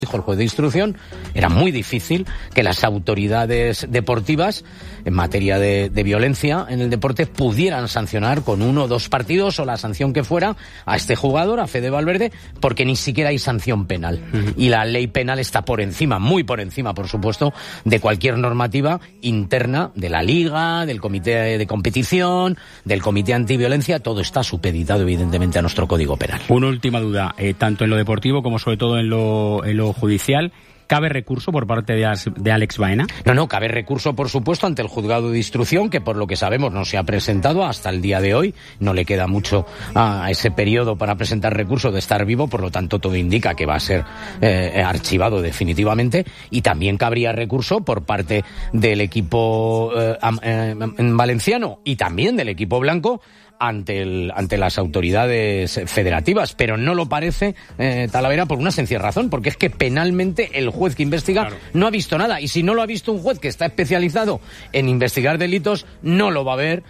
dijo el juez de instrucción, era muy difícil que las autoridades deportivas en materia de violencia en el deporte pudieran sancionar con 1 o 2 partidos o la sanción que fuera a este jugador, a Fede Valverde, porque ni siquiera hay sanción penal. Y la ley penal está por encima, muy por encima, por supuesto, de cualquier normativa interna de la Liga, del Comité de Competición, del Comité Antiviolencia. Todo está supeditado, evidentemente, a nuestro Código Penal. Una última duda, tanto en lo deportivo como sobre todo en lo judicial. ¿Cabe recurso por parte de Alex Baena? No, cabe recurso, por supuesto, ante el juzgado de instrucción, que por lo que sabemos no se ha presentado hasta el día de hoy. No le queda mucho a ese periodo para presentar recurso de estar vivo, por lo tanto todo indica que va a ser archivado definitivamente. Y también cabría recurso por parte del equipo valenciano y también del equipo blanco ante las autoridades federativas, pero no lo parece Talavera por una sencilla razón, porque es que penalmente el juez que investiga no ha visto nada, y si no lo ha visto un juez que está especializado en investigar delitos, no lo va a ver,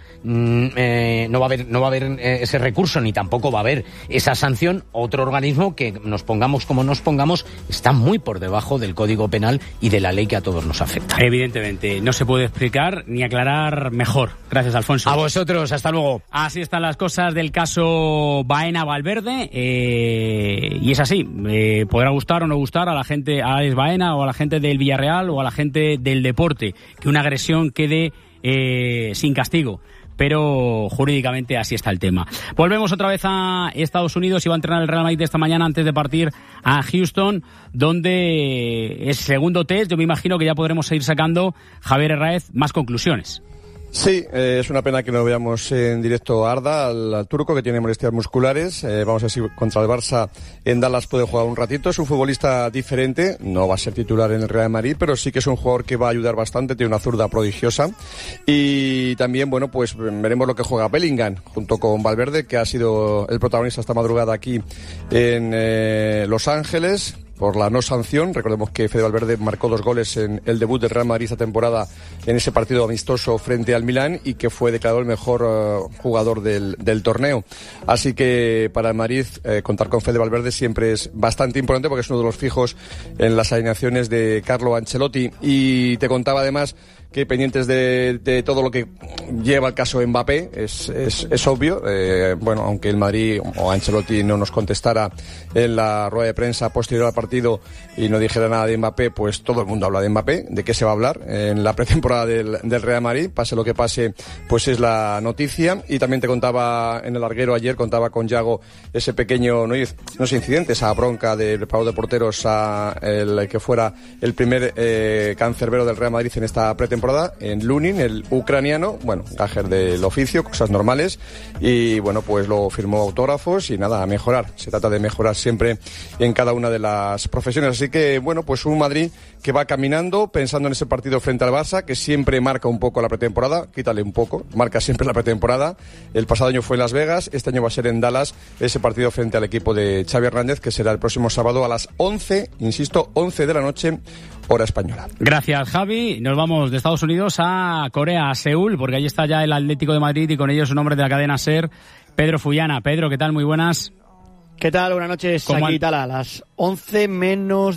no va a haber ese recurso, ni tampoco va a haber esa sanción. Otro organismo que nos pongamos como nos pongamos está muy por debajo del Código Penal y de la ley que a todos nos afecta. Evidentemente, no se puede explicar ni aclarar mejor. Gracias, Alfonso. A vosotros, hasta luego. Así están las cosas del caso Baena-Valverde, y es así. Podrá gustar o no gustar a la gente, a Alex Baena o a la gente del Villarreal o a la gente del deporte, que una agresión quede sin castigo. Pero jurídicamente así está el tema. Volvemos otra vez a Estados Unidos y va a entrenar el Real Madrid esta mañana antes de partir a Houston, donde es segundo test. Yo me imagino que ya podremos seguir sacando, Javier Herráez, más conclusiones. Sí, es una pena que no veamos en directo a Arda, al turco, que tiene molestias musculares. Vamos a ver si contra el Barça en Dallas puede jugar un ratito. Es un futbolista diferente, no va a ser titular en el Real Madrid, pero sí que es un jugador que va a ayudar bastante, tiene una zurda prodigiosa. Y también, bueno, pues veremos lo que juega Bellingham, junto con Valverde, que ha sido el protagonista esta madrugada aquí en Los Ángeles, por la no sanción. Recordemos que Fede Valverde marcó 2 goles en el debut del Real Madrid esta temporada en ese partido amistoso frente al Milán y que fue declarado el mejor jugador del torneo. Así que para el Madrid contar con Fede Valverde siempre es bastante importante, porque es uno de los fijos en las alineaciones de Carlo Ancelotti. Y te contaba además que pendientes de todo lo que lleva el caso Mbappé, es obvio. Bueno, aunque el Madrid o Ancelotti no nos contestara en la rueda de prensa posterior al partido y no dijera nada de Mbappé, pues todo el mundo habla de Mbappé. ¿De qué se va a hablar en la pretemporada del Real Madrid? Pase lo que pase, pues es la noticia. Y también te contaba en el larguero ayer, contaba con Yago ese pequeño, no es incidente, esa bronca del preparador de porteros a el que fuera el primer cancerbero del Real Madrid en esta pretemporada, en Lunin, el ucraniano. Bueno, gajer del oficio, cosas normales, y bueno, pues lo firmó autógrafos y nada, a mejorar. Se trata de mejorar siempre en cada una de las profesiones. Así que bueno, pues un Madrid que va caminando, pensando en ese partido frente al Barça, que siempre marca un poco la pretemporada, quítale un poco, marca siempre la pretemporada. El pasado año fue en Las Vegas, este año va a ser en Dallas, ese partido frente al equipo de Xavi Hernández, que será el próximo sábado a las 11, insisto, 11 de la noche, hora española. Gracias, Javi. Nos vamos de Estados Unidos a Corea, a Seúl, porque allí está ya el Atlético de Madrid y con ellos un hombre de la cadena SER, Pedro Fullana. Pedro, ¿qué tal? Muy buenas. ¿Qué tal? Buenas noches. Aquí tal, a las 11 menos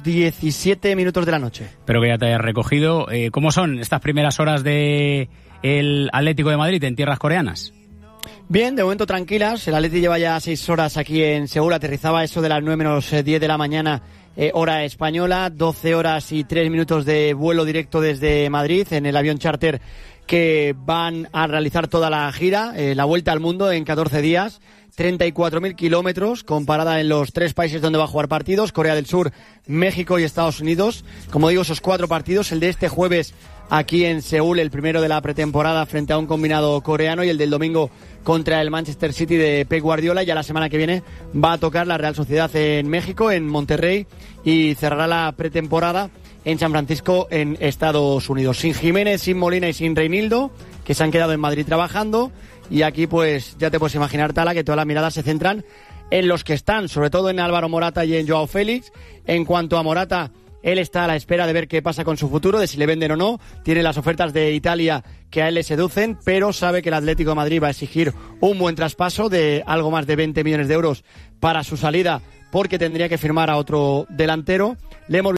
17 minutos de la noche. Espero que ya te hayas recogido. ¿Cómo son estas primeras horas de el Atlético de Madrid en tierras coreanas? Bien, de momento tranquilas. El Atlético lleva ya 6 horas aquí en Seúl. Aterrizaba eso de las 9 menos 10 de la mañana, hora española. 12 horas y 3 minutos de vuelo directo desde Madrid en el avión charter que van a realizar toda la gira, la vuelta al mundo en 14 días. 34.000 kilómetros, comparada en los 3 países donde va a jugar partidos, Corea del Sur, México y Estados Unidos. Como digo, esos 4 partidos, el de este jueves aquí en Seúl, el primero de la pretemporada frente a un combinado coreano, y el del domingo contra el Manchester City de Pep Guardiola. Ya la semana que viene va a tocar la Real Sociedad en México, en Monterrey, y cerrará la pretemporada en San Francisco, en Estados Unidos. Sin Jiménez, sin Molina y sin Reinildo, que se han quedado en Madrid trabajando. Y aquí, pues, ya te puedes imaginar, Tala, que todas las miradas se centran en los que están, sobre todo en Álvaro Morata y en Joao Félix. En cuanto a Morata, él está a la espera de ver qué pasa con su futuro, de si le venden o no. Tiene las ofertas de Italia que a él le seducen, pero sabe que el Atlético de Madrid va a exigir un buen traspaso de algo más de 20 millones de euros para su salida porque tendría que firmar a otro delantero. Le hemos